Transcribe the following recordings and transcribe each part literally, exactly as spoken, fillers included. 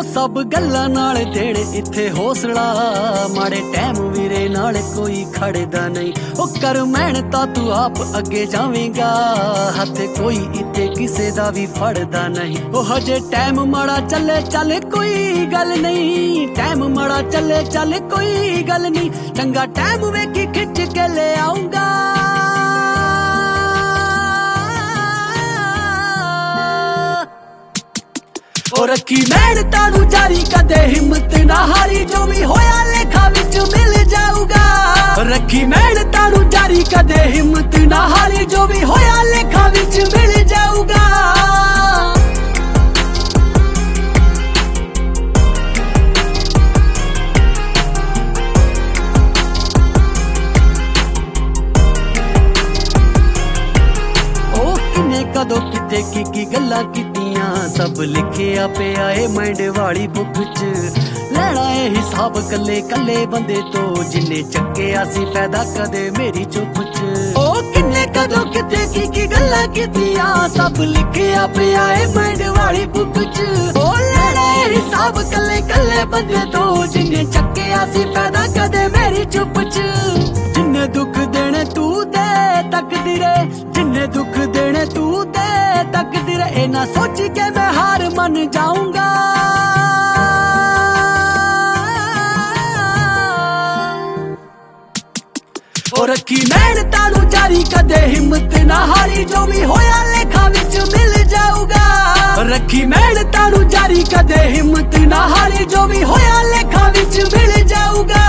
ਉਹ ਸਭ ਗੱਲਾਂ ਨਾਲ ਦੇਣ ਇੱਥੇ ਹੌਸਲਾ, ਮਾੜੇ ਟਾਈਮ ਵੀਰੇ ਨਾਲ ਕੋਈ ਖੜਦਾ ਨਹੀਂ। ਉਹ ਕਰ ਮਿਹਨਤਾਂ ਤੂੰ ਆਪ ਅੱਗੇ ਜਾਵੇਂਗਾ, ਹੱਥ ਕੋਈ ਇੱਥੇ ਕਿਸੇ ਦਾ ਵੀ ਫੜਦਾ ਨਹੀਂ। ਉਹ ਹਜੇ ਟਾਈਮ ਮਾੜਾ ਚੱਲੇ ਚੱਲ ਕੋਈ ਗੱਲ ਨਹੀਂ, ਟਾਈਮ ਮਾੜਾ ਚੱਲੇ ਚੱਲ ਕੋਈ ਗੱਲ ਨਹੀਂ। ਚੰਗਾ ਟਾਈਮ ਵੇਖੀ ਖਿੱਚ ਕੇ ਲੈ ਆਉਂਗਾ, ਉਹ ਰੱਖੀ ਮਿਹਨਤਾਂ ਨੂੰ ਜਾਰੀ ਕਦੇ ਹਿੰਮਤ ਨਾ ਹਾਰੀ, ਜੋ ਵੀ ਹੋਇਆ ਲੇਖਾ ਵਿੱਚ ਮਿਲ ਜਾਊਗਾ। ਰੱਖੀ ਮਿਹਨਤਾਂ ਨੂੰ ਜਾਰੀ ਕਦੇ ਹਿੰਮਤ ਨਾ ਹਾਰੀ, ਜੋ ਵੀ ਹੋਇਆ ਲੇਖਾ ਵਿੱਚ ਮਿਲ ਜਾਊਗਾ। ਕਦੋਂ ਕਿਤੇ ਕੀ ਕੀ ਗੱਲਾਂ ਕੀਤੀਆਂ, ਸਭ ਲਿਖਿਆ ਪਿਆ ਏ ਮਾਈਂਡ ਵਾਲੀ ਬੁੱਕ ਚ। ਲੈਣਾ ਏ ਹਿਸਾਬ ਕੱਲੇ ਕੱਲੇ ਬੰਦੇ ਤੋਂ, ਜਿੰਨੇ ਚੱਕਿਆ ਸੀ ਫਾਇਦਾ ਕਦੇ ਮੇਰੀ ਚੁੱਪ ਚ। ਉਹ ਕਿੰਨੇ ਕਦੋਂ ਕਿਤੇ ਕੀ ਕੀ ਗੱਲਾਂ ਕੀਤੀਆਂ, ਸਭ ਲਿਖਿਆ ਪਿਆ ਏ ਮਾਈਂਡ ਵਾਲੀ ਬੁੱਕ ਚ। ਉਹ ਲੈਣਾ ਏ ਹਿਸਾਬ ਕੱਲੇ ਕੱਲੇ ਬੰਦੇ ਤੋਂ, ਜਿੰਨੇ ਚੱਕਿਆ ਸੀ ਫਾਇਦਾ ਕਦੇ ਮੇਰੀ ਚੁੱਪ ਚ। ਜਿੰਨੇ ਦੁੱਖ ਦੇਣੇ ਤੂੰ ਦੇ ਤਕਦੀਰੇ, ਜਿੰਨੇ ਦੁੱਖ ਦੇਣੇ ਤੂੰ ਦੇ ਤਕਦੀਰੇ, ਇਹ ਨਾ ਸੋਚੀ ਕੇ ਮੈਂ ਹਾਰ ਮੰਨ ਜਾਊਂਗਾ। ਉਹ ਰੱਖੀ ਮਿਹਨਤਾਂ ਨੂੰ ਜਾਰੀ ਕਦੇ ਹਿੰਮਤ ਨਾ ਹਾਰੀ, ਜੋ ਵੀ ਹੋਇਆ ਲੇਖਾ ਵਿੱਚ ਮਿਲ ਜਾਊਗਾ। ਰੱਖੀ ਮਿਹਨਤਾਂ ਨੂੰ ਜਾਰੀ ਕਦੇ ਹਿੰਮਤ ਨਾ ਹਾਰੀ, ਜੋ ਵੀ ਹੋਇਆ ਲੇਖਾ ਵਿੱਚ ਮਿਲ ਜਾਊਗਾ।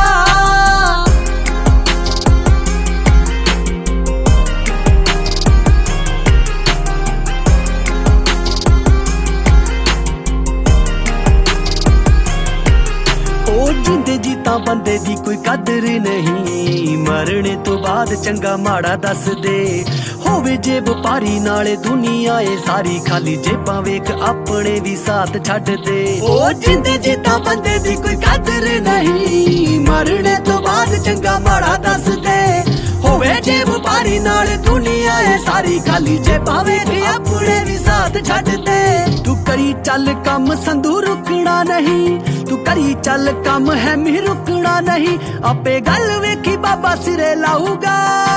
ਜਿੰਦੇ ਜੀ ਤਾਂ ਬੰਦੇ ਦੀ ਕੋਈ ਕਦਰ ਨਹੀਂ, ਮਰਨੇ ਤੋਂ ਬਾਅਦ ਚੰਗਾ ਮਾੜਾ ਦੱਸ ਦੇ। ਹੋਵੇ ਜੇ ਵਪਾਰੀ ਨਾਲੇ ਦੁਨੀਆ ਏ ਸਾਰੀ, ਖਾਲੀ ਜੇਬਾਂ ਵੇਖ ਆਪਣੇ ਵੀ ਸਾਥ ਛੱਡ ਦੇ। ਉਹ ਜਿੰਦੇ ਜੀ ਤਾਂ ਬੰਦੇ ਦੀ ਕੋਈ ਕਦਰ ਨਹੀਂ, ਮਰਨੇ ਤੋਂ ਬਾਅਦ ਚੰਗਾ ਮਾੜਾ ਦੱਸ ਦੇ। ਹੋਵੇ ਜੇ ਵਪਾਰੀ ਨਾਲੇ ਦੁਨੀਆ ਏ ਸਾਰੀ, ਖਾਲੀ ਜੇਬਾਂ ਵੇਖ ਆਪਣੇ ਵੀ ਸਾਥ ਛੱਡ ਦੇ। ਤੂੰ ਕਰੀ ਚੱਲ ਕੰਮ ਸੰਧੂ ਰੁਕਣਾ ਨਹੀਂ, ਤੂੰ ਕਰੀ ਚੱਲ ਕੰਮ ਹੈ ਮੀ ਰੁਕਣਾ ਨਹੀਂ। ਆਪੇ ਗੱਲ ਵੇਖੀ ਬਾਬਾ ਸਿਰੇ ਲਾਊਗਾ।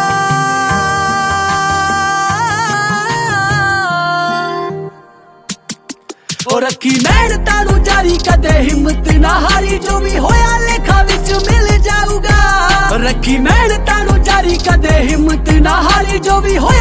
ਉਹ ਰੱਖੀ ਮਿਹਨਤਾਂ ਨੂੰ ਜਾਰੀ ਕਦੇ ਹਿੰਮਤ ਨਾ ਹਾਰੀ, ਜੋ ਵੀ ਹੋਇਆ ਲੇਖਾ ਵਿੱਚ ਮਿਲ ਜਾਊਗਾ। ਰੱਖੀ ਮਿਹਨਤਾਂ ਨੂੰ ਜਾਰੀ ਕਦੇ ਹਿੰਮਤ ਨਾ ਹਾਰੀ, ਜੋ ਵੀ ਹੋਇਆ